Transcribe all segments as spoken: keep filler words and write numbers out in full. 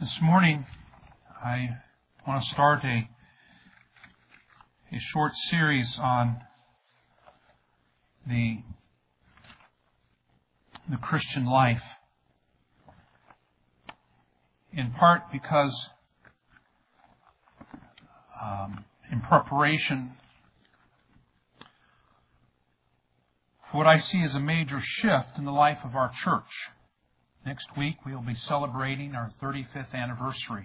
This morning, I want to start a, a short series on the, the Christian life, in part because um, in preparation for what I see as a major shift in the life of our church. Next week, we will be celebrating our thirty-fifth anniversary.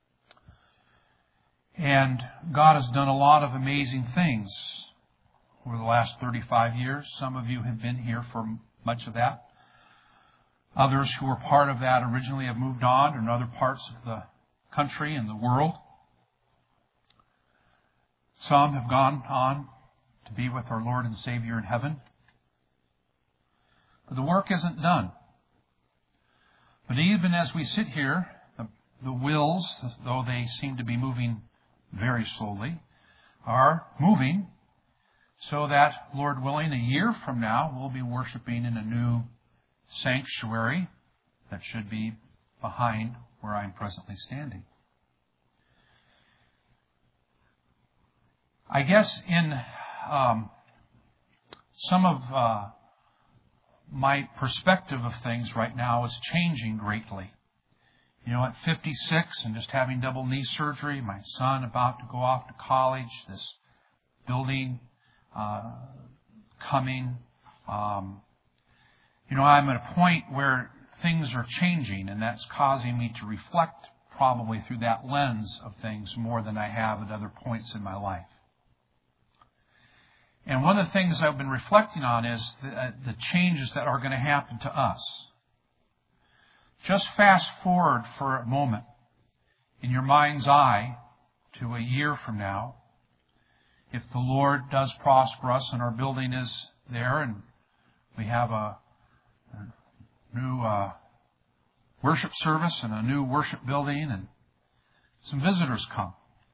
And God has done a lot of amazing things over the last thirty-five years. Some of you have been here for much of that. Others who were part of that originally have moved on in other parts of the country and the world. Some have gone on to be with our Lord and Savior in heaven. But the work isn't done. But even as we sit here, the, the wheels, though they seem to be moving very slowly, are moving so that, Lord willing, a year from now, we'll be worshiping in a new sanctuary that should be behind where I'm presently standing. I guess in um, some of uh, my perspective of things right now is changing greatly. You know, at fifty-six and just having double knee surgery, my son about to go off to college, this building uh, coming. Um, you know, I'm at a point where things are changing, and that's causing me to reflect probably through that lens of things more than I have at other points in my life. And one of the things I've been reflecting on is the, uh, the changes that are going to happen to us. Just fast forward for a moment in your mind's eye to a year from now. If the Lord does prosper us and our building is there and we have a, a new uh, worship service and a new worship building and some visitors come.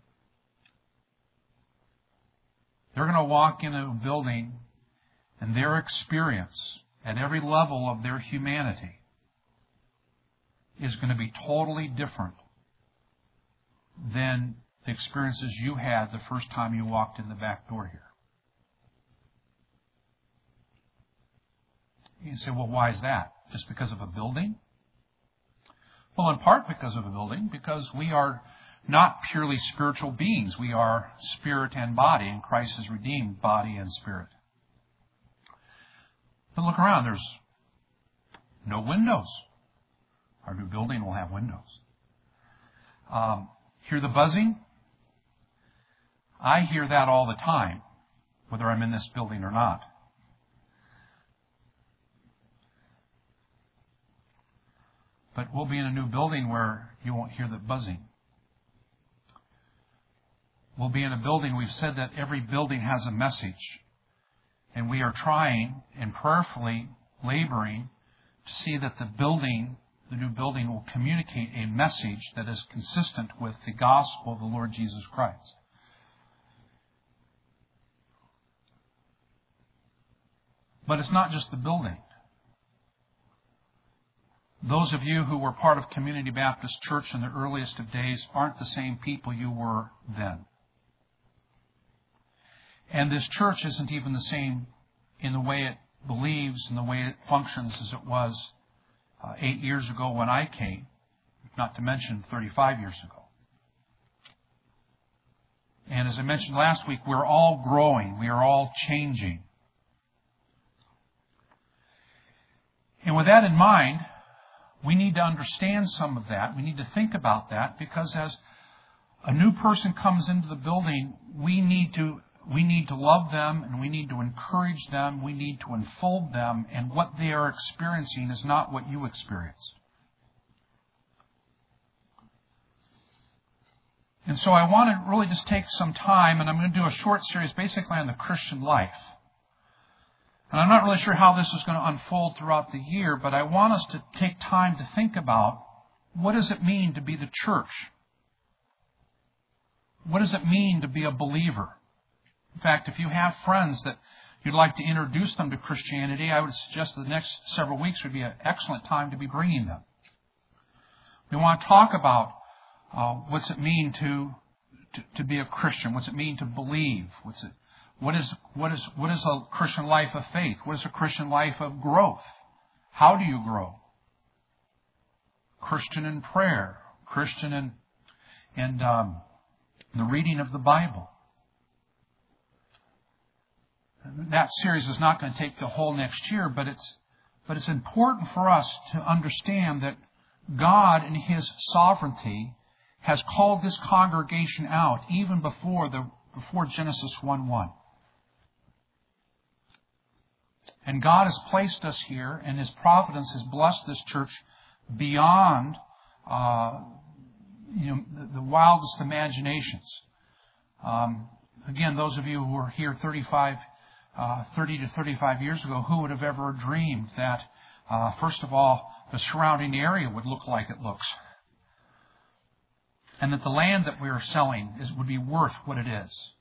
They're going to walk into a building and their experience at every level of their humanity is going to be totally different than the experiences you had the first time you walked in the back door here. You say, well, why is that? Just because of a building? Well, in part because of a building, because we are not purely spiritual beings. We are spirit and body, and Christ has redeemed body and spirit. But look around, there's no windows. Our new building will have windows. Um, hear the buzzing? I hear that all the time, whether I'm in this building or not. But we'll be in a new building where you won't hear the buzzing. We'll be in a building, we've said that every building has a message. And we are trying and prayerfully laboring to see that the building, the new building, will communicate a message that is consistent with the gospel of the Lord Jesus Christ. But it's not just the building. Those of you who were part of Community Baptist Church in the earliest of days aren't the same people you were then. And this church isn't even the same in the way it believes and the way it functions as it was uh, eight years ago when I came, not to mention thirty-five years ago. And as I mentioned last week, we're all growing. We are all changing. And with that in mind, we need to understand some of that. We need to think about that, because as a new person comes into the building, we need to We need to love them, and we need to encourage them. We need to unfold them, and what they are experiencing is not what you experienced. And so I want to really just take some time, and I'm going to do a short series basically on the Christian life. And I'm not really sure how this is going to unfold throughout the year, but I want us to take time to think about, what does it mean to be the church? What does it mean to be a believer? In fact, if you have friends that you'd like to introduce them to Christianity, I would suggest the next several weeks would be an excellent time to be bringing them. We want to talk about uh, what's it mean to, to to be a Christian. What's it mean to believe? What's it? What is what is what is a Christian life of faith? What is a Christian life of growth? How do you grow? Christian in prayer, Christian in in um, the reading of the Bible. That series is not going to take the whole next year, but it's but it's important for us to understand that God, in His sovereignty, has called this congregation out even before the before Genesis one one. And God has placed us here, and His providence has blessed this church beyond uh, you know the, the wildest imaginations. Um, again, those of you who were here thirty-five, uh, thirty to thirty-five years ago, who would have ever dreamed that, uh, first of all, the surrounding area would look like it looks, and that the land that we are selling is, would be worth what it is.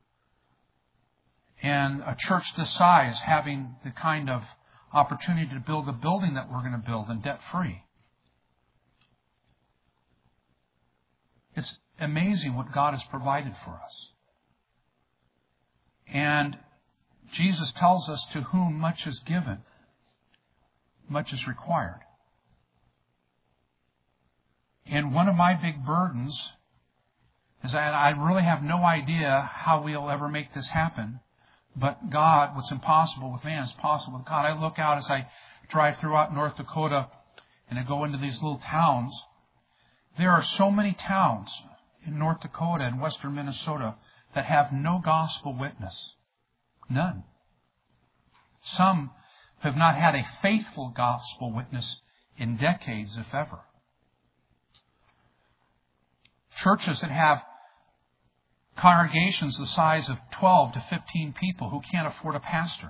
And a church this size having the kind of opportunity to build a building that we're going to build and debt-free. It's amazing what God has provided for us. And Jesus tells us, to whom much is given, much is required. And one of my big burdens is that I really have no idea how we'll ever make this happen. But God, what's impossible with man is possible with God. I look out as I drive throughout North Dakota and I go into these little towns. There are so many towns in North Dakota and western Minnesota that have no gospel witness. None. Some have not had a faithful gospel witness in decades, if ever. Churches that have congregations the size of twelve to fifteen people who can't afford a pastor.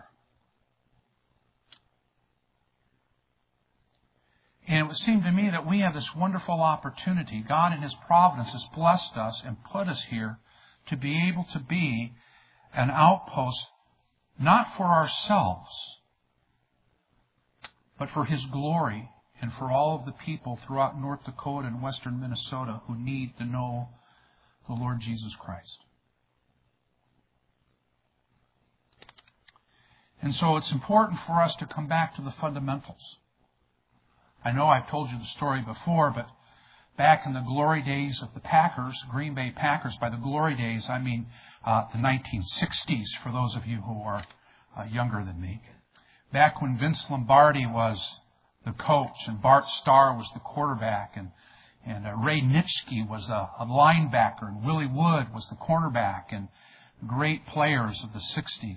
And it would seem to me that we have this wonderful opportunity. God in His providence has blessed us and put us here to be able to be an outpost, not for ourselves, but for His glory and for all of the people throughout North Dakota and western Minnesota who need to know the Lord Jesus Christ. And so it's important for us to come back to the fundamentals. I know I've told you the story before, but back in the glory days of the Packers, Green Bay Packers, by the glory days, I mean uh, the nineteen sixties, for those of you who are uh, younger than me. Back when Vince Lombardi was the coach and Bart Starr was the quarterback, and And uh, Ray Nitschke was a, a linebacker, and Willie Wood was the cornerback, and great players of the sixties.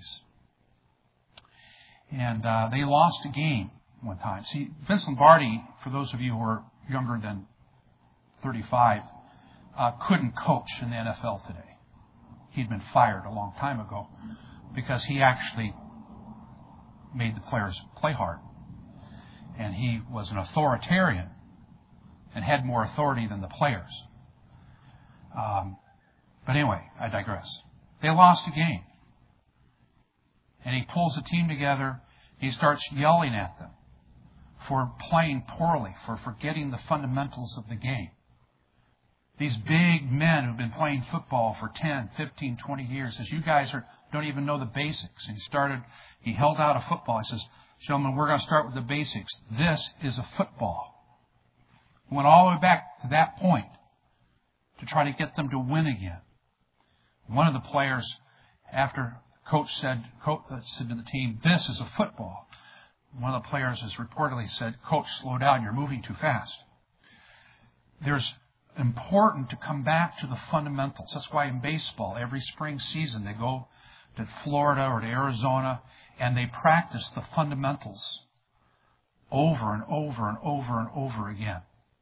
And uh, they lost a game one time. See, Vince Lombardi, for those of you who are younger than thirty-five, uh, couldn't coach in the N F L today. He'd been fired a long time ago because he actually made the players play hard. And he was an authoritarian and had more authority than the players. Um, but anyway, I digress. They lost a game. And he pulls the team together. He starts yelling at them for playing poorly, for forgetting the fundamentals of the game. These big men who've been playing football for ten, fifteen, twenty years says, you guys are, don't even know the basics. And he started, he held out a football. He says, gentlemen, we're going to start with the basics. This is a football. Went all the way back to that point to try to get them to win again. One of the players, after coach said, coach said to the team, this is a football. One of the players has reportedly said, Coach, slow down, you're moving too fast. There's important to come back to the fundamentals. That's why in baseball, every spring season, they go to Florida or to Arizona and they practice the fundamentals over and over and over and over again.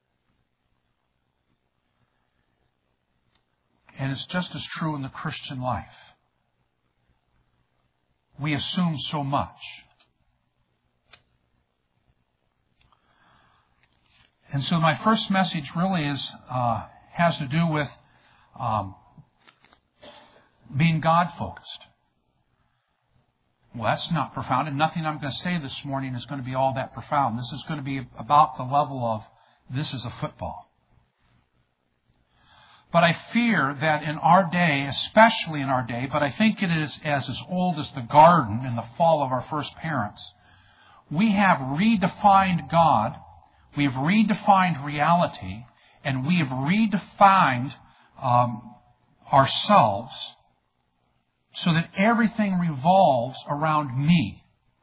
And it's just as true in the Christian life. We assume so much. And so my first message really is uh, has to do with um, being God-focused. Well, that's not profound, and nothing I'm going to say this morning is going to be all that profound. This is going to be about the level of, this is a football. But I fear that in our day, especially in our day, but I think it is as, as old as the garden in the fall of our first parents, we have redefined God, we have redefined reality, and we have redefined um, ourselves so that everything revolves around me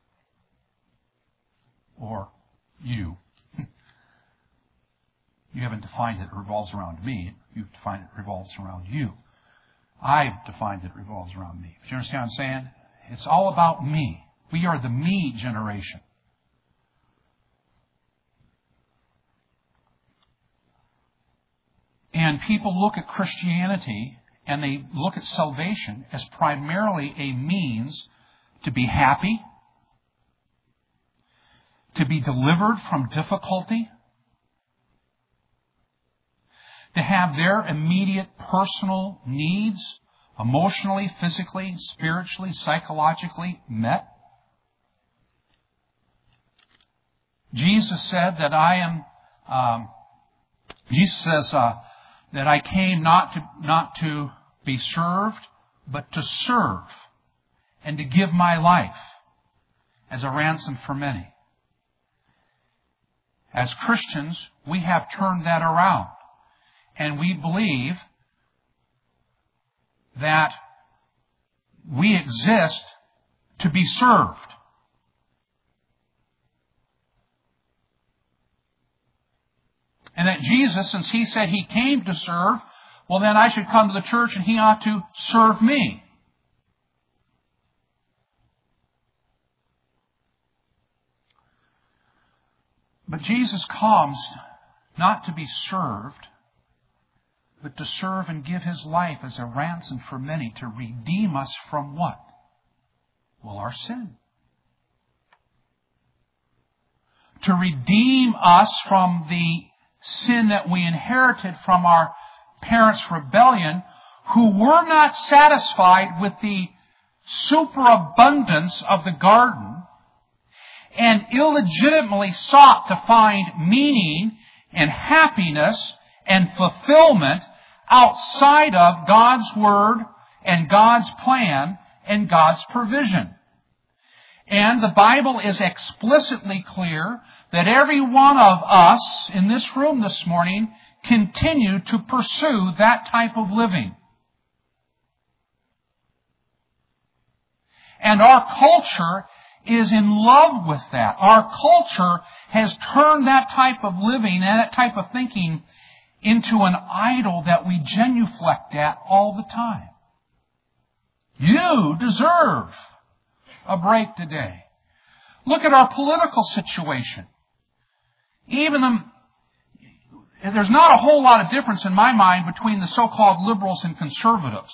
or you. You haven't defined it, it revolves around me. You've defined it revolves around you. I've defined it revolves around me. Do you understand what I'm saying? It's all about me. We are the me generation. And people look at Christianity and they look at salvation as primarily a means to be happy, to be delivered from difficulty, to have their immediate personal needs, emotionally, physically, spiritually, psychologically met. Jesus said that I am, um, Jesus says uh, that I came not to, not to be served, but to serve and to give my life as a ransom for many. As Christians, we have turned that around. And we believe that we exist to be served. And that Jesus, since He said He came to serve, well then I should come to the church and He ought to serve me. But Jesus comes not to be served, but to serve and give His life as a ransom for many, to redeem us from what? Well, our sin. To redeem us from the sin that we inherited from our parents' rebellion, who were not satisfied with the superabundance of the garden and illegitimately sought to find meaning and happiness and fulfillment outside of God's Word and God's plan and God's provision. And the Bible is explicitly clear that every one of us in this room this morning continue to pursue that type of living. And our culture is in love with that. Our culture has turned that type of living and that type of thinking into an idol that we genuflect at all the time. You deserve a break today. Look at our political situation. Even the, there's not a whole lot of difference in my mind between the so-called liberals and conservatives.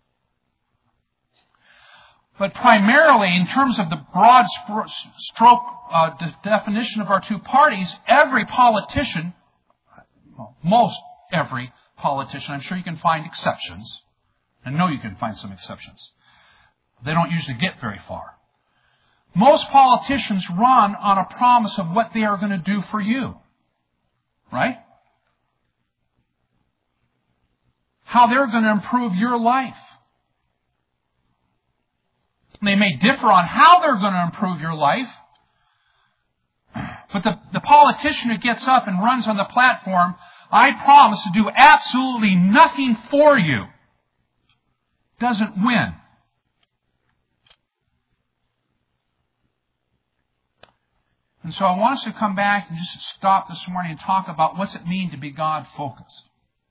But primarily, in terms of the broad stroke uh, de- definition of our two parties, every politician, well, most every politician, I'm sure you can find exceptions. I know you can find some exceptions. They don't usually get very far. Most politicians run on a promise of what they are going to do for you. Right? How they're going to improve your life. They may differ on how they're going to improve your life, but the, the politician who gets up and runs on the platform, I promise to do absolutely nothing for you, doesn't win. And so I want us to come back and just stop this morning and talk about what's it mean to be God-focused.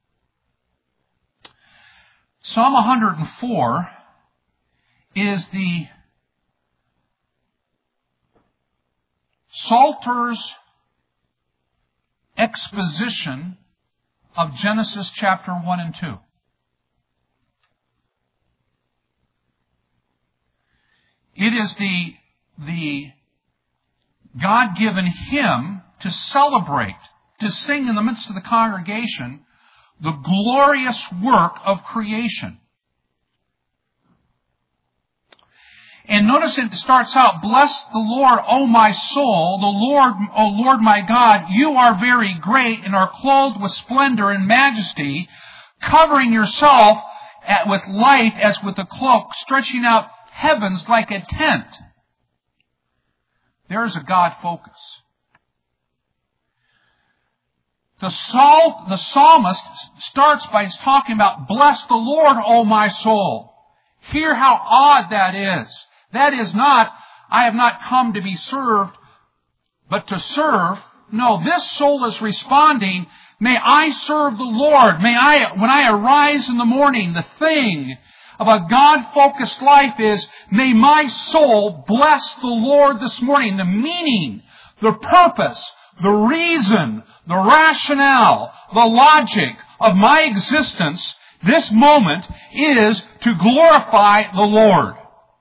Psalm one hundred four is the Psalter's exposition of Genesis chapter one and two. It is the, the God-given hymn to celebrate, to sing in the midst of the congregation, the glorious work of creation. And notice it starts out, "Bless the Lord, O my soul, the Lord, O Lord my God, you are very great and are clothed with splendor and majesty. covering yourself at, with light as with a cloak, stretching out heavens like a tent. There's a God focus. The, psalm, the psalmist starts by talking about, bless the Lord, O my soul. Hear how odd that is. That is not, I have not come to be served, but to serve. No, this soul is responding, may I serve the Lord. May I, when I arise in the morning, the thing of a God-focused life is, may my soul bless the Lord this morning. The meaning, the purpose, the reason, the rationale, the logic of my existence this moment is to glorify the Lord.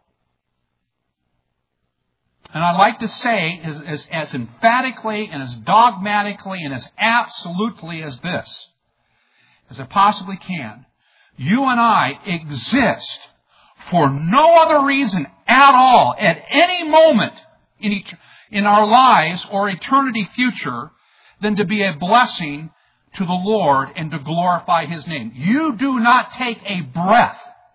And I'd like to say as, as, as emphatically and as dogmatically and as absolutely as this, as I possibly can, you and I exist for no other reason at all, at any moment in, et- in our lives or eternity future, than to be a blessing to the Lord and to glorify His name. You do not take a breath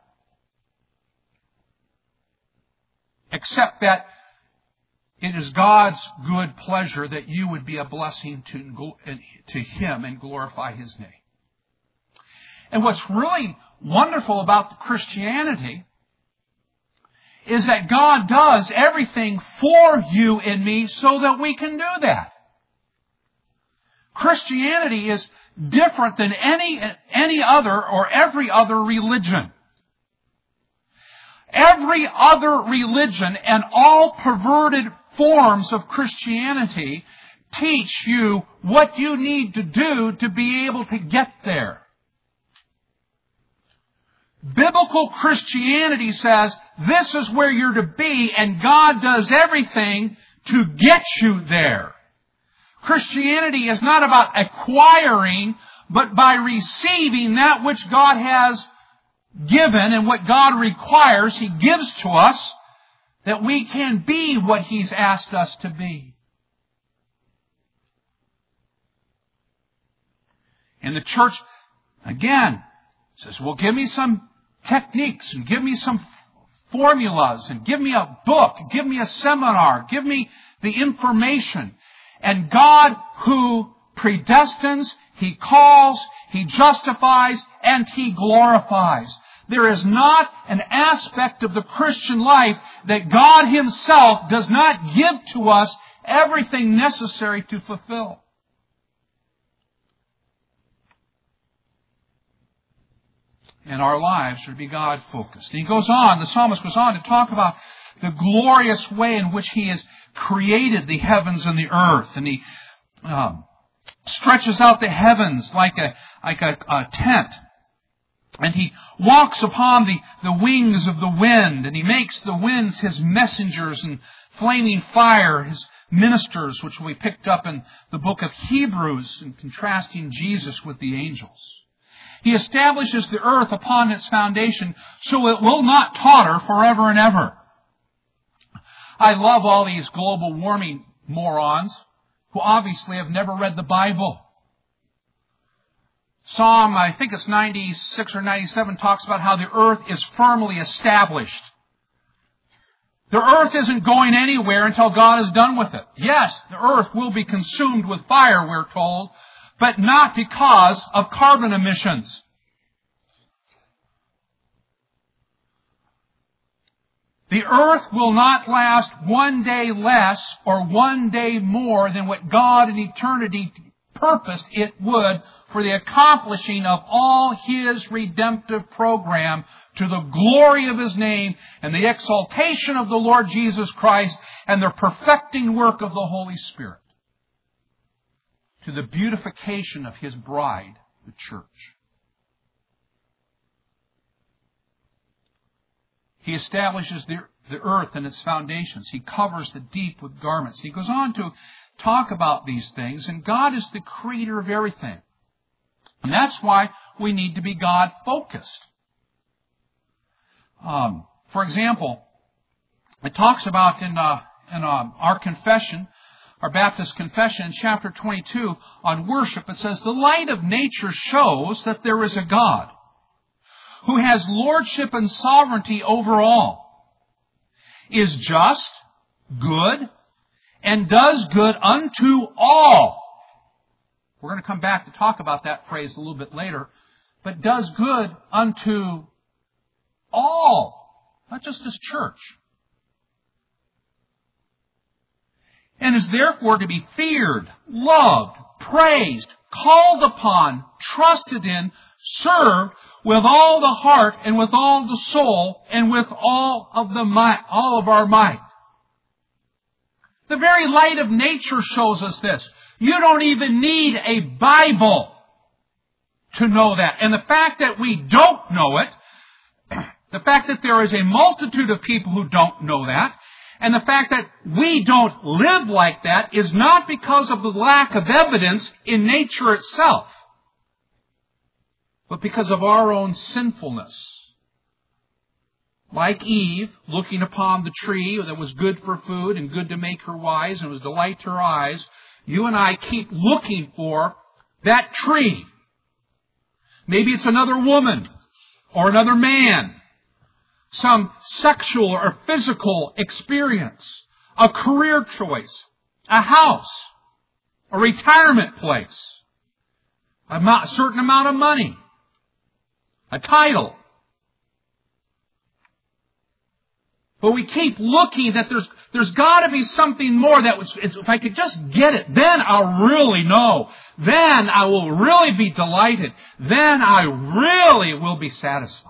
except that it is God's good pleasure that you would be a blessing to, to Him and glorify His name. And what's really wonderful about Christianity is that God does everything for you and me so that we can do that. Christianity is different than any, any other or every other religion. Every other religion and all perverted forms of Christianity teach you what you need to do to be able to get there. Biblical Christianity says this is where you're to be, and God does everything to get you there. Christianity is not about acquiring, but by receiving that which God has given and what God requires, He gives to us, that we can be what He's asked us to be. And the church, again, says, well, give me some techniques and give me some formulas and give me a book, give me a seminar, give me the information. And God, who predestines, He calls, He justifies, and He glorifies. There is not an aspect of the Christian life that God Himself does not give to us everything necessary to fulfill. And our lives should be God-focused. And he goes on, the psalmist goes on to talk about the glorious way in which He has created the heavens and the earth. And He um, stretches out the heavens like a, like a, a tent. And He walks upon the, the wings of the wind. And He makes the winds His messengers, and flaming fire His ministers, which we picked up in the book of Hebrews in contrasting Jesus with the angels. He establishes the earth upon its foundation so it will not totter forever and ever. I love all these global warming morons who obviously have never read the Bible. Psalm, I think it's ninety-six or ninety-seven, talks about how the earth is firmly established. The earth isn't going anywhere until God is done with it. Yes, the earth will be consumed with fire, we're told, but not because of carbon emissions. The earth will not last one day less or one day more than what God in eternity purposed it would for the accomplishing of all His redemptive program to the glory of His name and the exaltation of the Lord Jesus Christ and the perfecting work of the Holy Spirit, to the beautification of His bride, the church. He establishes the, the earth and its foundations. He covers the deep with garments. He goes on to talk about these things, and God is the creator of everything. And that's why we need to be God-focused. Um, for example, it talks about in, uh, in uh, our confession our Baptist confession in chapter twenty-two on worship. It says, the light of nature shows that there is a God who has lordship and sovereignty over all, is just, good, and does good unto all. We're going to come back to talk about that phrase a little bit later. But does good unto all, not just His church. And is therefore to be feared, loved, praised, called upon, trusted in, served with all the heart and with all the soul and with all of the might, all of our might. The very light of nature shows us this. You don't even need a Bible to know that. And the fact that we don't know it, the fact that there is a multitude of people who don't know that, and the fact that we don't live like that is not because of the lack of evidence in nature itself, but because of our own sinfulness. Like Eve, looking upon the tree that was good for food and good to make her wise and was delight to her eyes, you and I keep looking for that tree. Maybe it's another woman or another man, some sexual or physical experience, a career choice, a house, a retirement place, a certain amount of money, a title. But we keep looking that there's there's got to be something more that was, if I could just get it, then I'll really know. Then I will really be delighted. Then I really will be satisfied.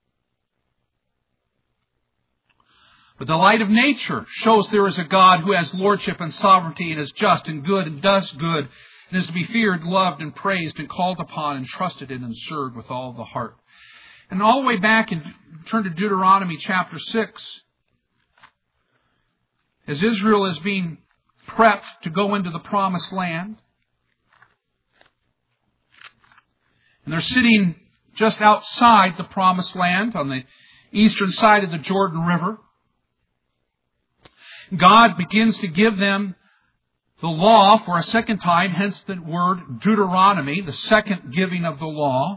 But the light of nature shows there is a God who has lordship and sovereignty and is just and good and does good and is to be feared, loved, and praised and called upon and trusted in and served with all the heart. And all the way back and turn to Deuteronomy chapter six. As Israel is being prepped to go into the promised land, and they're sitting just outside the promised land on the eastern side of the Jordan River, God begins to give them the law for a second time, hence the word Deuteronomy, the second giving of the law.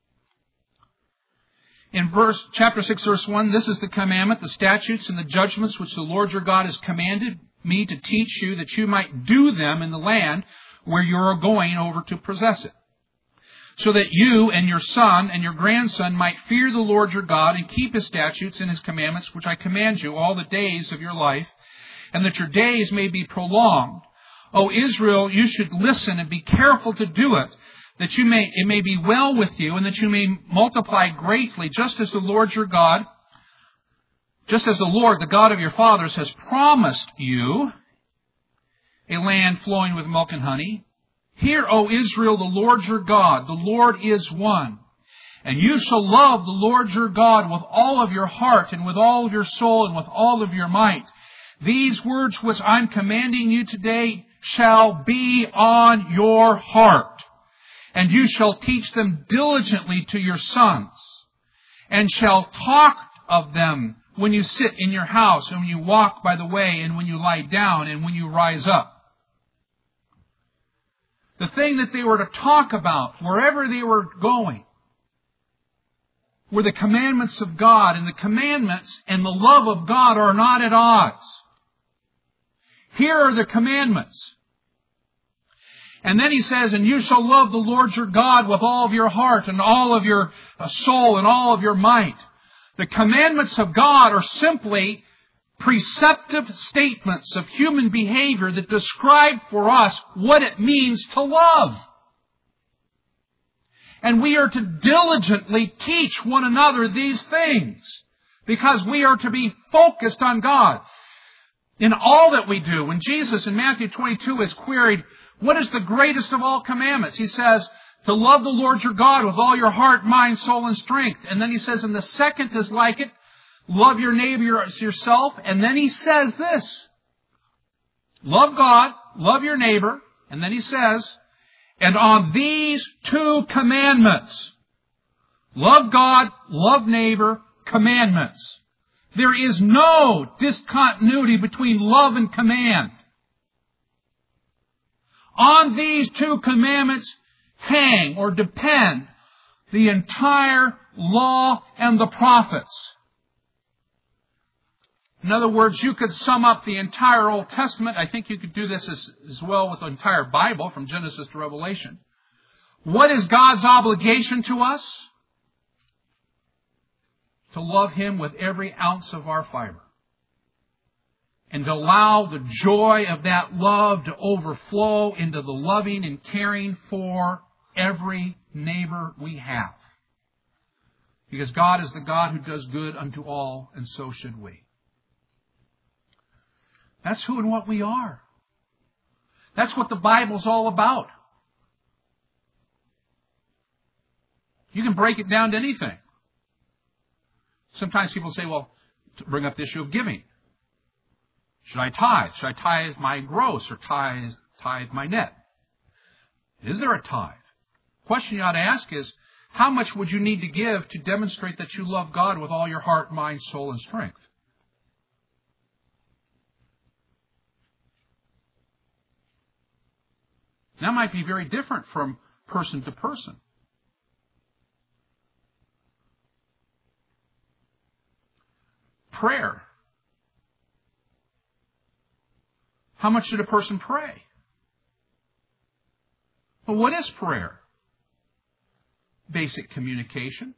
In verse, chapter six, verse one, this is the commandment, the statutes and the judgments which the Lord your God has commanded me to teach you, that you might do them in the land where you are going over to possess it, so that you and your son and your grandson might fear the Lord your God and keep His statutes and His commandments, which I command you all the days of your life, and that your days may be prolonged. O Israel, you should listen and be careful to do it, that you may it may be well with you, and that you may multiply greatly, just as the Lord your God, just as the Lord, the God of your fathers, has promised you, a land flowing with milk and honey. Hear, O Israel, the Lord your God, the Lord is one. And you shall love the Lord your God with all of your heart, and with all of your soul, and with all of your might. These words which I'm commanding you today shall be on your heart. And you shall teach them diligently to your sons, and shall talk of them when you sit in your house, and when you walk by the way, and when you lie down, and when you rise up. The thing that they were to talk about wherever they were going were the commandments of God, and the commandments and the love of God are not at odds. Here are the commandments. And then he says, and you shall love the Lord your God with all of your heart and all of your soul and all of your might. The commandments of God are simply preceptive statements of human behavior that describe for us what it means to love. And we are to diligently teach one another these things because we are to be focused on God in all that we do. When Jesus in Matthew twenty-two is queried, what is the greatest of all commandments? He says, to love the Lord your God with all your heart, mind, soul, and strength. And then he says, and the second is like it, love your neighbor as yourself. And then he says this, love God, love your neighbor. And then he says, and on these two commandments, love God, love neighbor, commandments. There is no discontinuity between love and command. On these two commandments hang or depend the entire law and the prophets. In other words, you could sum up the entire Old Testament. I think you could do this as, as well with the entire Bible from Genesis to Revelation. What is God's obligation to us? To love Him with every ounce of our fiber. And to allow the joy of that love to overflow into the loving and caring for every neighbor we have. Because God is the God who does good unto all, and so should we. That's who and what we are. That's what the Bible's all about. You can break it down to anything. Sometimes people say, well, to bring up the issue of giving. Should I tithe? Should I tithe my gross or tithe, tithe my net? Is there a tithe? The question you ought to ask is, how much would you need to give to demonstrate that you love God with all your heart, mind, soul, and strength? That might be very different from person to person. Prayer. How much should a person pray? Well, what is prayer? Basic communication.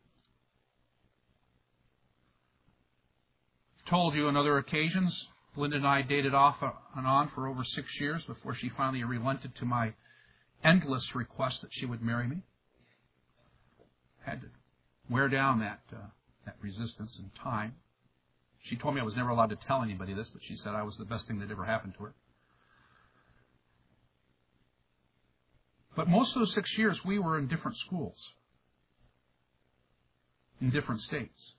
I've told you on other occasions, Linda and I dated off and on for over six years before she finally relented to my endless request that she would marry me. Had to wear down that uh, that resistance in time. She told me I was never allowed to tell anybody this, but she said I was the best thing that ever happened to her. But most of those six years, we were in different schools, in different states.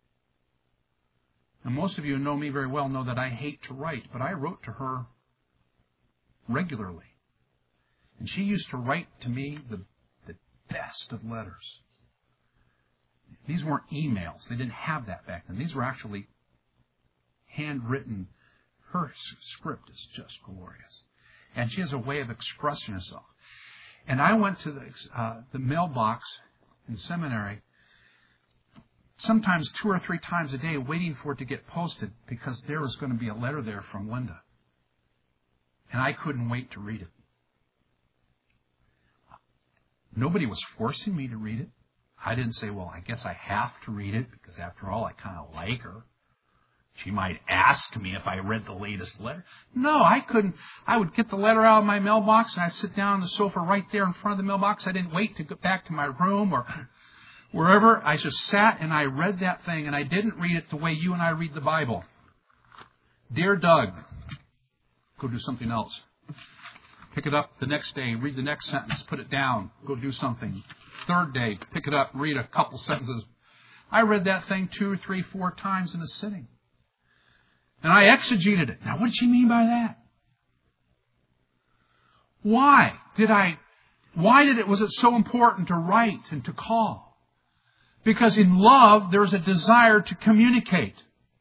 And most of you who know me very well know that I hate to write, but I wrote to her regularly. And she used to write to me the, the best of letters. These weren't emails. They didn't have that back then. These were actually handwritten. Her script is just glorious. And she has a way of expressing herself. And I went to the, uh, the mailbox in seminary sometimes two or three times a day waiting for it to get posted because there was going to be a letter there from Linda. And I couldn't wait to read it. Nobody was forcing me to read it. I didn't say, well, I guess I have to read it because after all, I kind of like her. She might ask me if I read the latest letter. No, I couldn't. I would get the letter out of my mailbox and I'd sit down on the sofa right there in front of the mailbox. I didn't wait to get back to my room or wherever. I just sat and I read that thing, and I didn't read it the way you and I read the Bible. Dear Doug, go do something else. Pick it up the next day, read the next sentence, put it down, go do something. Third day, pick it up, read a couple sentences. I read that thing two, three, four times in a sitting. And I exegeted it. Now, what did she mean by that? Why did I, why did it, was it so important to write and to call? Because in love, there's a desire to communicate.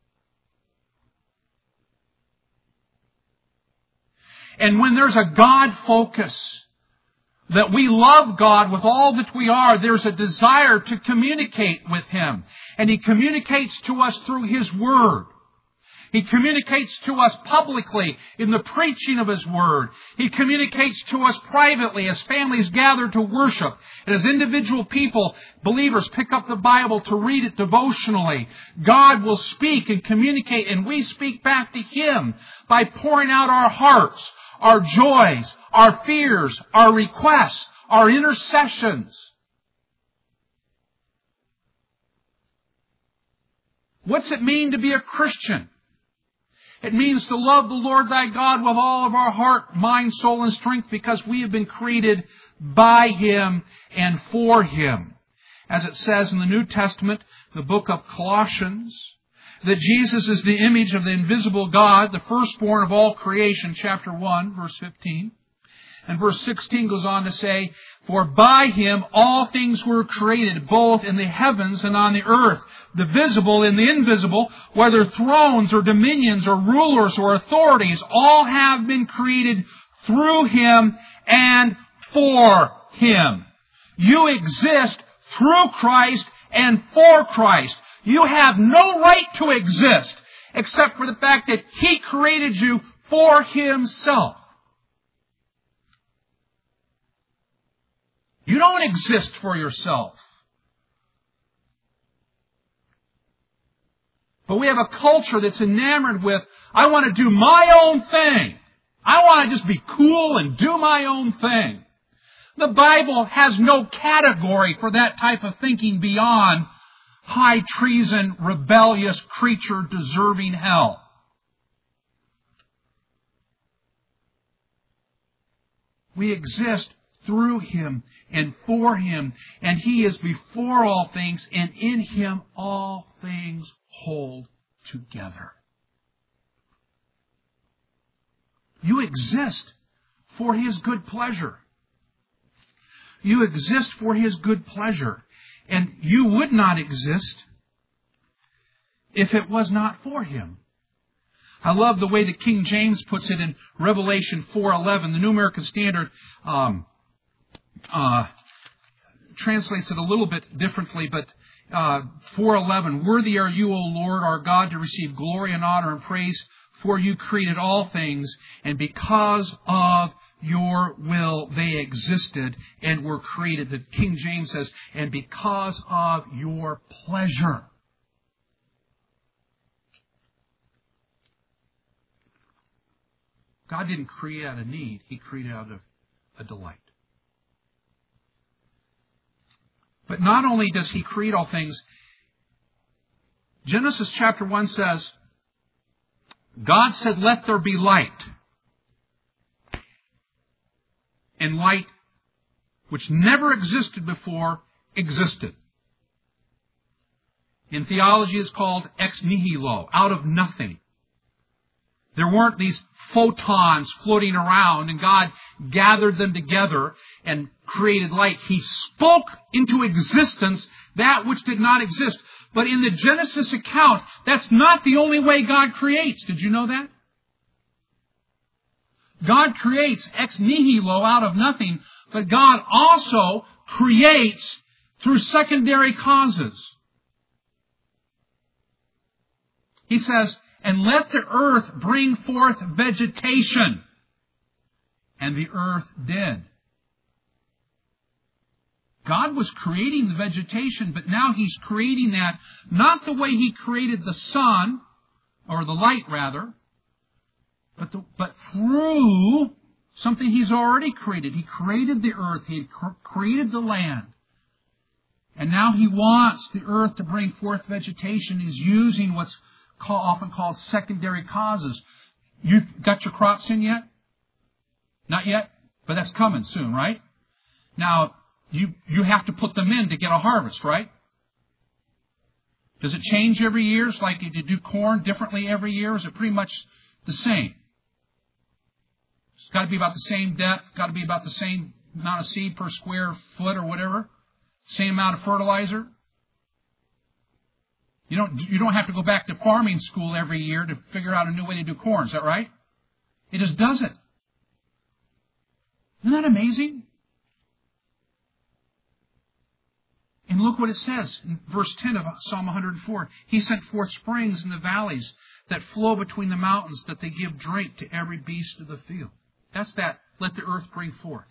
And when there's a God focus, that we love God with all that we are, there's a desire to communicate with Him. And He communicates to us through His Word. He communicates to us publicly in the preaching of His Word. He communicates to us privately as families gather to worship. And as individual people, believers, pick up the Bible to read it devotionally. God will speak and communicate, and we speak back to Him by pouring out our hearts, our joys, our fears, our requests, our intercessions. What's it mean to be a Christian? It means to love the Lord thy God with all of our heart, mind, soul, and strength, because we have been created by Him and for Him. As it says in the New Testament, the book of Colossians, that Jesus is the image of the invisible God, the firstborn of all creation, chapter one, verse fifteen. And verse sixteen goes on to say, for by Him all things were created, both in the heavens and on the earth, the visible and the invisible, whether thrones or dominions or rulers or authorities, all have been created through Him, and for Him. You exist through Christ and for Christ. You have no right to exist except for the fact that He created you for Himself. You don't exist for yourself. But we have a culture that's enamored with, I want to do my own thing. I want to just be cool and do my own thing. The Bible has no category for that type of thinking beyond high treason, rebellious creature deserving hell. We exist through Him and for Him, and He is before all things, and in Him all things hold together. You exist for His good pleasure. You exist for His good pleasure. And you would not exist if it was not for Him. I love the way that King James puts it in Revelation four eleven. The New American Standard um, uh, translates it a little bit differently, but uh, four eleven, worthy are you, O Lord, our God, to receive glory and honor and praise, for you created all things, and because of your will they existed and were created. The King James says, and because of your pleasure. God didn't create out of need. He created out of a delight. But not only does He create all things, Genesis chapter one says, God said, let there be light. And light, which never existed before, existed. In theology, it's called ex nihilo, out of nothing. There weren't these photons floating around, and God gathered them together and created light. He spoke into existence that which did not exist. But in the Genesis account, that's not the only way God creates. Did you know that? God creates ex nihilo, out of nothing, but God also creates through secondary causes. He says, and let the earth bring forth vegetation. And the earth did. God was creating the vegetation, but now He's creating that not the way He created the sun, or the light rather, but, the, but through something He's already created. He created the earth. He had created the land. And now He wants the earth to bring forth vegetation. He's using what's call, often called secondary causes. You got your crops in yet? Not yet? But that's coming soon, right? Now, you, you have to put them in to get a harvest, right? Does it change every year? It's like you do corn differently every year? Is it pretty much the same? It's got to be about the same depth. Got to be about the same amount of seed per square foot or whatever. Same amount of fertilizer. You don't, you don't have to go back to farming school every year to figure out a new way to do corn. Is that right? It just does it. Isn't that amazing? And look what it says in verse ten of Psalm one hundred four. He sent forth springs in the valleys that flow between the mountains, that they give drink to every beast of the field. That's that, let the earth bring forth.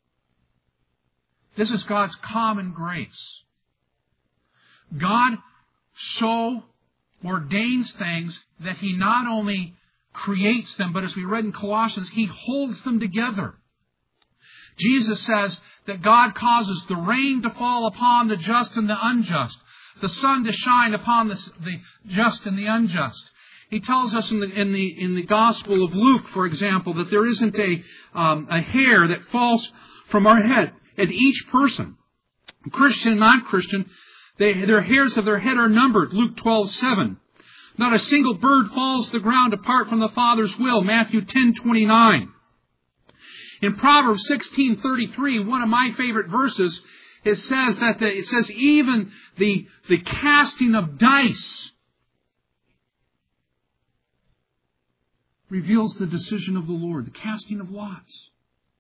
This is God's common grace. God so ordains things that He not only creates them, but as we read in Colossians, He holds them together. Jesus says that God causes the rain to fall upon the just and the unjust, the sun to shine upon the, the just and the unjust. He tells us in the, in the, in the Gospel of Luke, for example, that there isn't a, um, a hair that falls from our head. And each person, Christian and non-Christian, they, their hairs of their head are numbered. Luke twelve seven. Not a single bird falls to the ground apart from the Father's will. Matthew ten twenty-nine. In Proverbs sixteen thirty-three, one of my favorite verses, it says that the, it says even the, the casting of dice reveals the decision of the Lord, the casting of lots.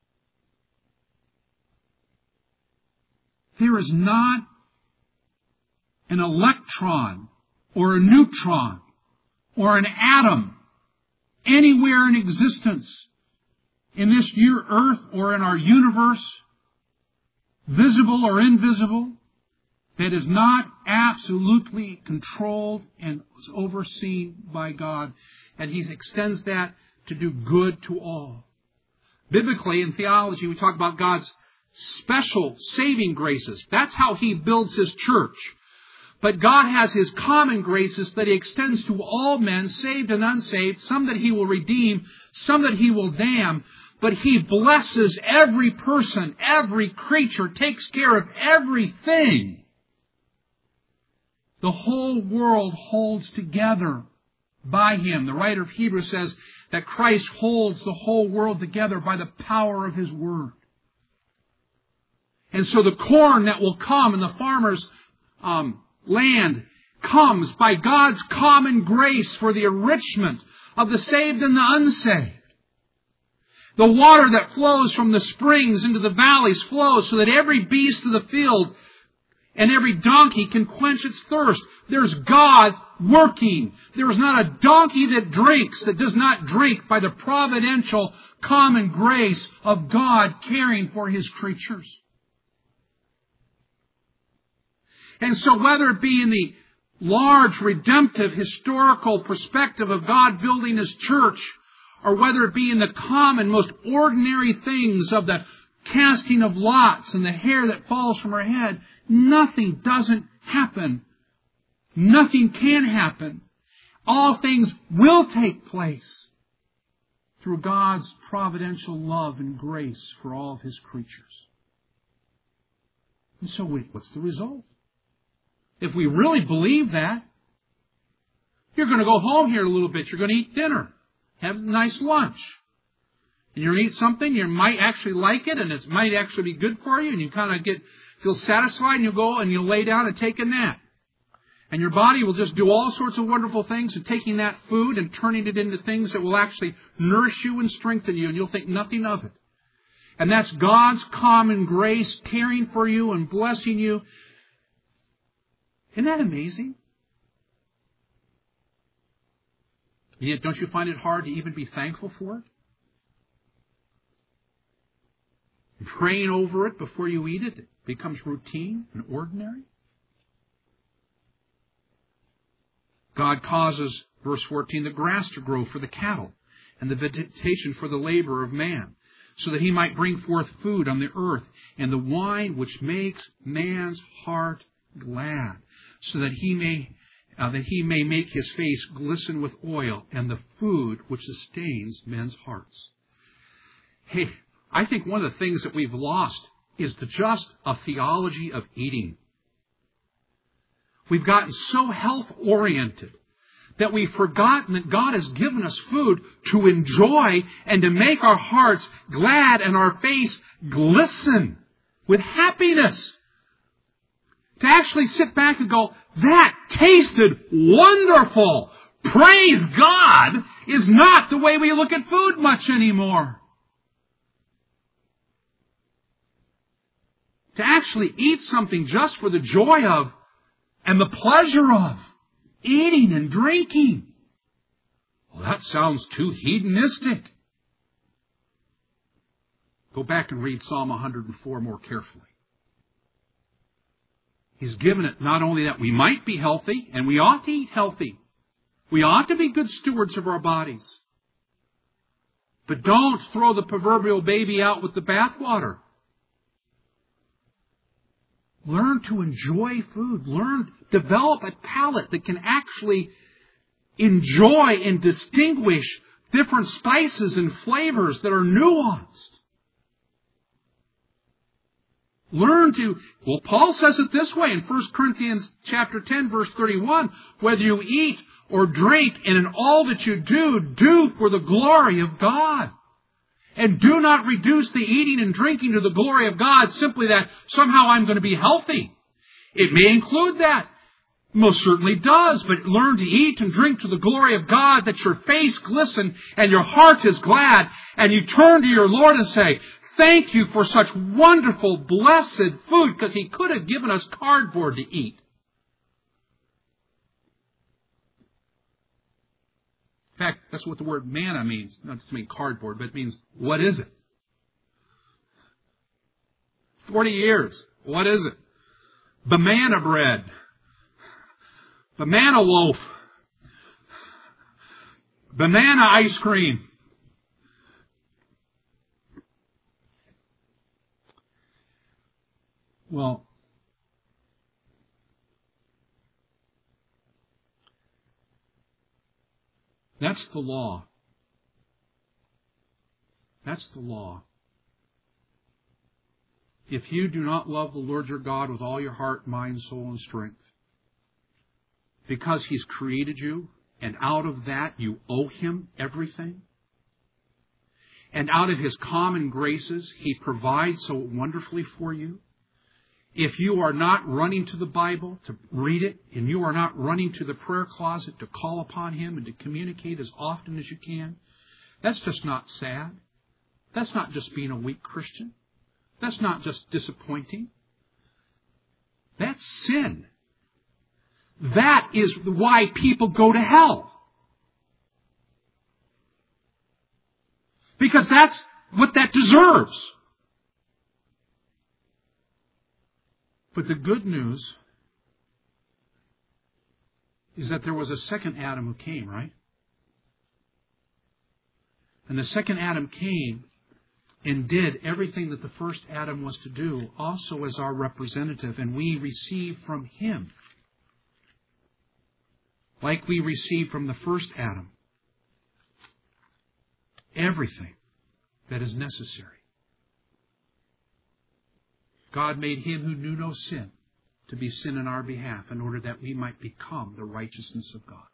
There is not an electron or a neutron or an atom anywhere in existence in this year earth or in our universe, visible or invisible, that is not absolutely controlled and overseen by God. And He extends that to do good to all. Biblically, in theology, we talk about God's special saving graces. That's how He builds His church. But God has His common graces that He extends to all men, saved and unsaved, some that He will redeem, some that He will damn. But He blesses every person, every creature, takes care of everything. The whole world holds together by Him. The writer of Hebrews says that Christ holds the whole world together by the power of His Word. And so the corn that will come in the farmer's um, land comes by God's common grace for the enrichment of the saved and the unsaved. The water that flows from the springs into the valleys flows so that every beast of the field and every donkey can quench its thirst. There's God working. There is not a donkey that drinks that does not drink by the providential common grace of God caring for His creatures. And so whether it be in the large, redemptive, historical perspective of God building His church, or whether it be in the common, most ordinary things of the casting of lots and the hair that falls from her head, nothing doesn't happen. Nothing can happen. All things will take place through God's providential love and grace for all of His creatures. And so what's the result? If we really believe that, you're going to go home here a little bit. You're going to eat dinner. Have a nice lunch. And you're going to eat something, you might actually like it, and it might actually be good for you, and you kind of get feel satisfied, and you'll go and you'll lay down and take a nap. And your body will just do all sorts of wonderful things, and taking that food and turning it into things that will actually nourish you and strengthen you, and you'll think nothing of it. And that's God's common grace caring for you and blessing you. Isn't that amazing? Yet, don't you find it hard to even be thankful for it? Praying over it before you eat it, it becomes routine and ordinary. God causes, verse fourteen, the grass to grow for the cattle and the vegetation for the labor of man, so that he might bring forth food on the earth, and the wine which makes man's heart glad, so that he may uh, that he may make his face glisten with oil, and the food which sustains men's hearts. Hey, I think one of the things that we've lost is the just a theology of eating. We've gotten so health-oriented that we've forgotten that God has given us food to enjoy and to make our hearts glad and our face glisten with happiness. To actually sit back and go, that tasted wonderful. Praise God is not the way we look at food much anymore. To actually eat something just for the joy of and the pleasure of eating and drinking. Well, that sounds too hedonistic. Go back and read Psalm one hundred four more carefully. He's given it not only that we might be healthy, and we ought to eat healthy. We ought to be good stewards of our bodies. But don't throw the proverbial baby out with the bathwater. Learn to enjoy food. Learn, develop a palate that can actually enjoy and distinguish different spices and flavors that are nuanced. Learn to, well, Paul says it this way in First Corinthians chapter ten, verse thirty-one, whether you eat or drink, and in all that you do, do for the glory of God. And do not reduce the eating and drinking to the glory of God simply that somehow I'm going to be healthy. It may include that. Most certainly does, but learn to eat and drink to the glory of God, that your face glisten and your heart is glad, and you turn to your Lord and say, thank you for such wonderful, blessed food, because He could have given us cardboard to eat. In fact, that's what the word manna means. Not just mean cardboard, but it means, what is it? Forty years. What is it? Banana bread. Banana loaf. Banana ice cream. Well, that's the law. That's the law. If you do not love the Lord your God with all your heart, mind, soul, and strength, because He's created you, and out of that you owe Him everything, and out of His common graces He provides so wonderfully for you, if you are not running to the Bible to read it, and you are not running to the prayer closet to call upon Him and to communicate as often as you can, that's just not sad. That's not just being a weak Christian. That's not just disappointing. That's sin. That is why people go to hell. Because that's what that deserves. But the good news is that there was a second Adam who came, right? And the second Adam came and did everything that the first Adam was to do, also as our representative, and we receive from Him, like we received from the first Adam, everything that is necessary. God made Him who knew no sin to be sin in our behalf, in order that we might become the righteousness of God.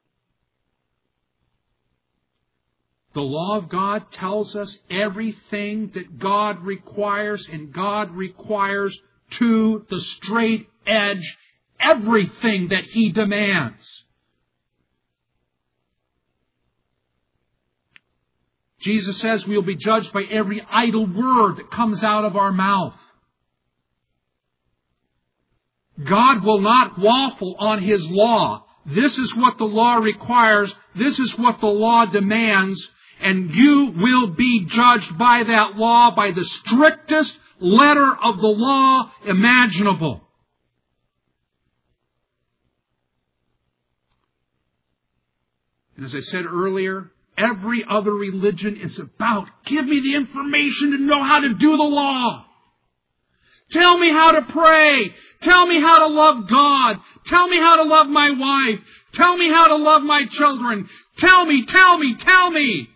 The law of God tells us everything that God requires, and God requires to the straight edge everything that He demands. Jesus says we will be judged by every idle word that comes out of our mouth. God will not waffle on His law. This is what the law requires. This is what the law demands. And you will be judged by that law, by the strictest letter of the law imaginable. And as I said earlier, every other religion is about, give me the information to know how to do the law. Tell me how to pray. Tell me how to love God. Tell me how to love my wife. Tell me how to love my children. Tell me, tell me, tell me.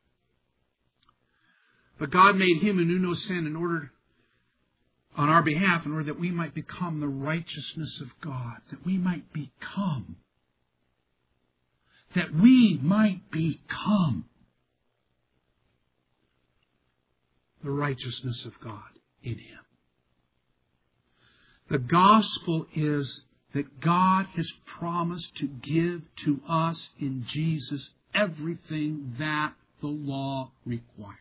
But God made Him who knew no sin in order, on our behalf, in order that we might become the righteousness of God. That we might become. That we might become the righteousness of God in Him. The gospel is that God has promised to give to us in Jesus everything that the law requires.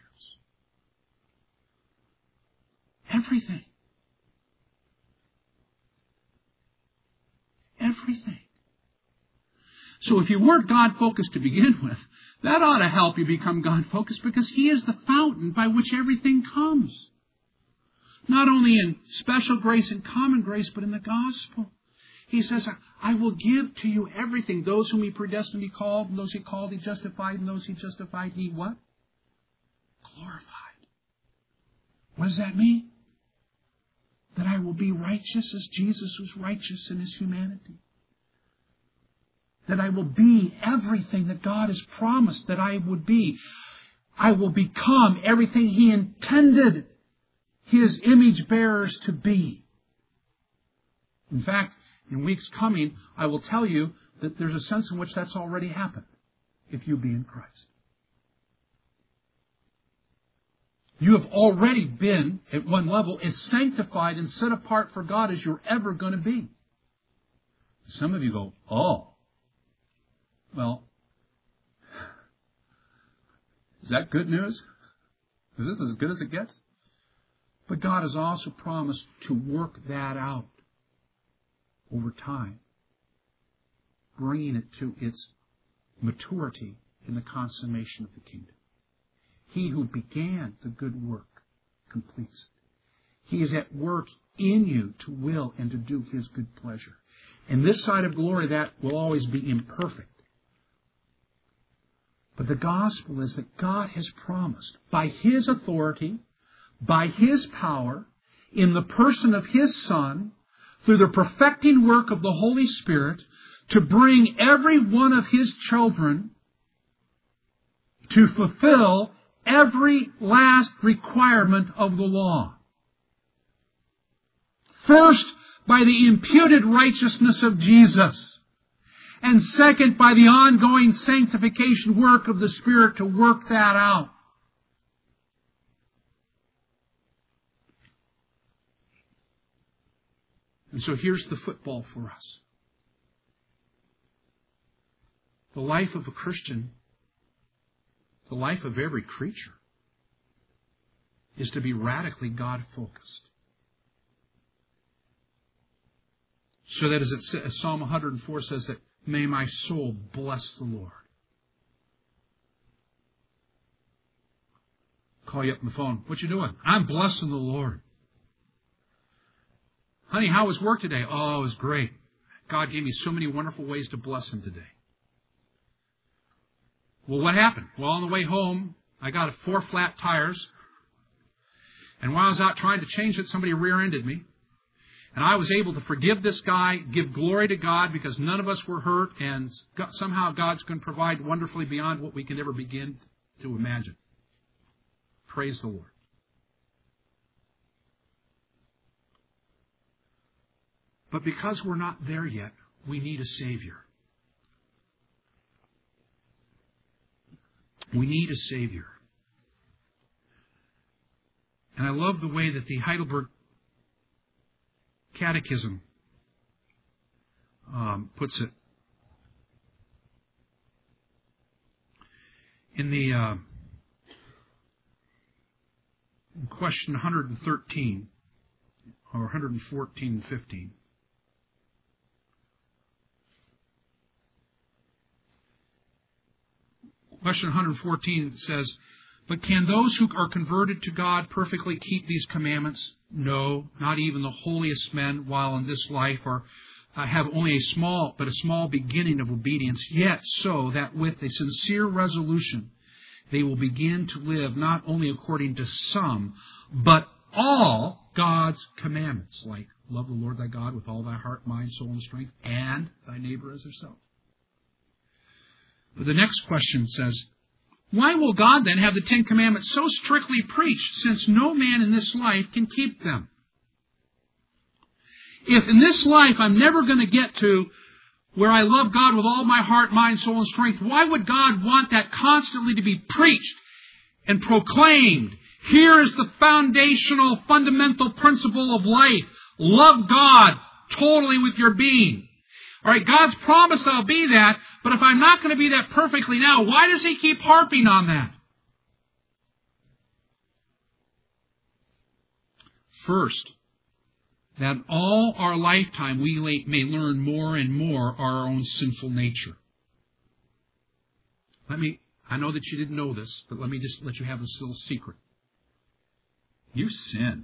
Everything. Everything. So if you weren't God-focused to begin with, that ought to help you become God-focused, because He is the fountain by which everything comes. Not only in special grace and common grace, but in the gospel. He says, I will give to you everything. Those whom He predestined He called, and those He called He justified, and those He justified He what? Glorified. What does that mean? That I will be righteous as Jesus was righteous in His humanity. That I will be everything that God has promised that I would be. I will become everything He intended His image bearers to be. In fact, in weeks coming, I will tell you that there's a sense in which that's already happened, if you be in Christ. You have already been, at one level, as sanctified and set apart for God as you're ever going to be. Some of you go, oh, well, is that good news? Is this as good as it gets? But God has also promised to work that out over time, bringing it to its maturity in the consummation of the kingdom. He who began the good work completes it. He is at work in you to will and to do His good pleasure. And this side of glory, that will always be imperfect. But the gospel is that God has promised, by His authority, by His power, in the person of His Son, through the perfecting work of the Holy Spirit, to bring every one of His children to fulfill every last requirement of the law. First, by the imputed righteousness of Jesus. And second, by the ongoing sanctification work of the Spirit to work that out. And so here's the football for us. The life of a Christian, the life of every creature, is to be radically God-focused. So that as, it, as Psalm one hundred four says, that may my soul bless the Lord. Call you up on the phone. What you doing? I'm blessing the Lord. Honey, how was work today? Oh, it was great. God gave me so many wonderful ways to bless Him today. Well, what happened? Well, on the way home, I got four flat tires. And while I was out trying to change it, somebody rear-ended me. And I was able to forgive this guy, give glory to God, because none of us were hurt, and somehow God's going to provide wonderfully beyond what we can ever begin to imagine. Praise the Lord. But because we're not there yet, we need a Savior. We need a Savior. And I love the way that the Heidelberg Catechism um, puts it. In the uh, in question one hundred thirteen, or one hundred fourteen and fifteen, question one hundred fourteen says, but can those who are converted to God perfectly keep these commandments? No, not even the holiest men, while in this life are uh, have only a small, but a small beginning of obedience. Yet so that with a sincere resolution they will begin to live not only according to some, but all God's commandments, like love the Lord thy God with all thy heart, mind, soul, and strength, and thy neighbor as thyself. But the next question says, why will God then have the Ten Commandments so strictly preached, since no man in this life can keep them? If in this life I'm never going to get to where I love God with all my heart, mind, soul, and strength, why would God want that constantly to be preached and proclaimed? Here is the foundational, fundamental principle of life. Love God totally with your being. All right, God's promised I'll be that, but if I'm not going to be that perfectly now, why does He keep harping on that? First, that all our lifetime we may learn more and more our own sinful nature. Let me, I know that you didn't know this, but let me just let you have this little secret. You sin.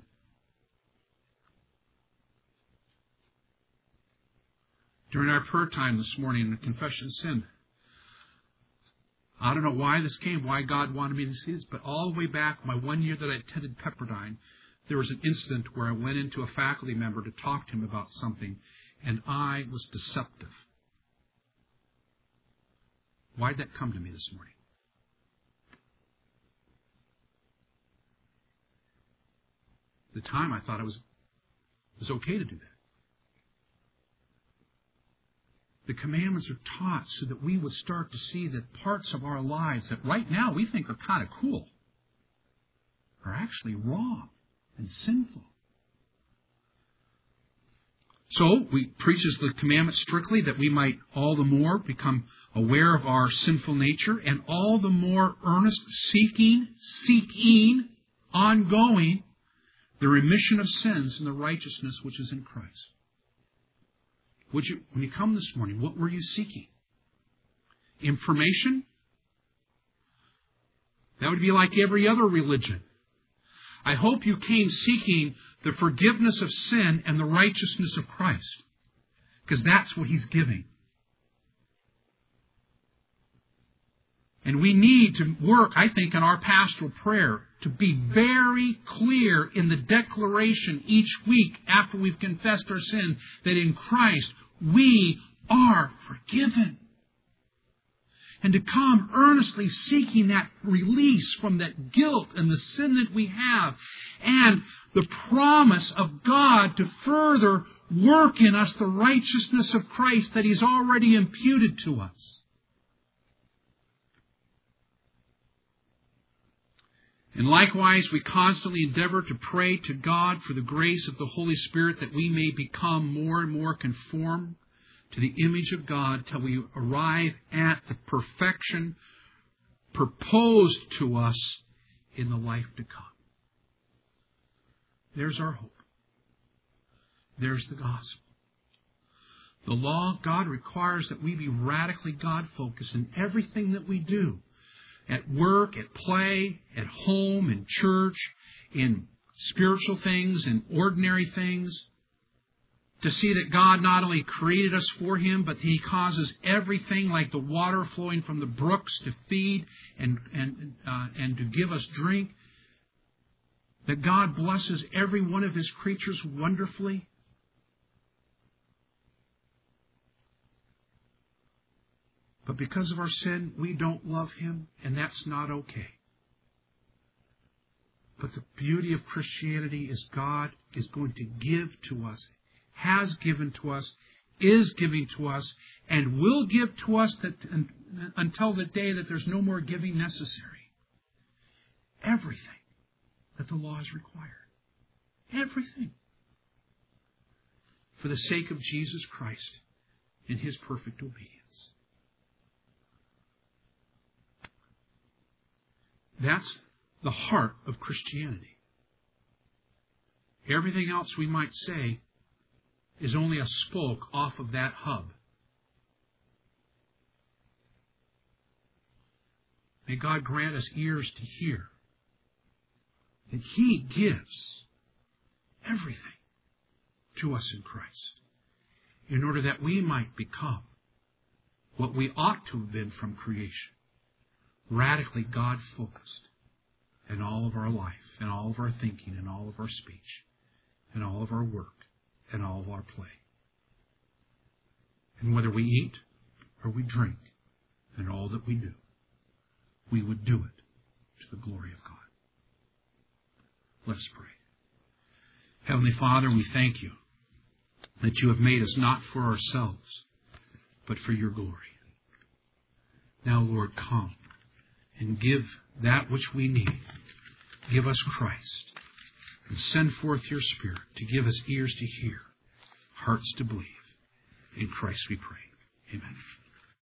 During our prayer time this morning in the confession of sin, I don't know why this came, why God wanted me to see this, but all the way back, my one year that I attended Pepperdine, there was an incident where I went into a faculty member to talk to him about something, and I was deceptive. Why did that come to me this morning? At the time, I thought it was, it was okay to do that. The commandments are taught so that we would start to see that parts of our lives that right now we think are kind of cool are actually wrong and sinful. So, we preaches the commandment strictly that we might all the more become aware of our sinful nature and all the more earnest seeking, seeking, ongoing, the remission of sins and the righteousness which is in Christ. Would you, when you come this morning, what were you seeking? Information? That would be like every other religion. I hope you came seeking the forgiveness of sin and the righteousness of Christ, because that's what He's giving. And we need to work, I think, in our pastoral prayer to be very clear in the declaration each week after we've confessed our sin that in Christ we are forgiven. And to come earnestly seeking that release from that guilt and the sin that we have. And the promise of God to further work in us the righteousness of Christ that He's already imputed to us. And likewise, we constantly endeavor to pray to God for the grace of the Holy Spirit that we may become more and more conformed to the image of God till we arrive at the perfection proposed to us in the life to come. There's our hope. There's the gospel. The law, God requires that we be radically God-focused in everything that we do. At work, at play, at home, in church, in spiritual things, in ordinary things. To see that God not only created us for Him, but He causes everything like the water flowing from the brooks to feed and, and, uh, and to give us drink. That God blesses every one of His creatures wonderfully. But because of our sin, we don't love Him, and that's not okay. But the beauty of Christianity is God is going to give to us, has given to us, is giving to us, and will give to us that, until the day that there's no more giving necessary. Everything that the law has required. Everything. For the sake of Jesus Christ and His perfect obedience. That's the heart of Christianity. Everything else we might say is only a spoke off of that hub. May God grant us ears to hear that He gives everything to us in Christ in order that we might become what we ought to have been from creation. Radically God-focused in all of our life, in all of our thinking, in all of our speech, in all of our work, in all of our play. And whether we eat or we drink, in all that we do, we would do it to the glory of God. Let us pray. Heavenly Father, we thank You that You have made us not for ourselves, but for Your glory. Now, Lord, come and give that which we need. Give us Christ. And send forth Your Spirit to give us ears to hear, hearts to believe. In Christ we pray. Amen.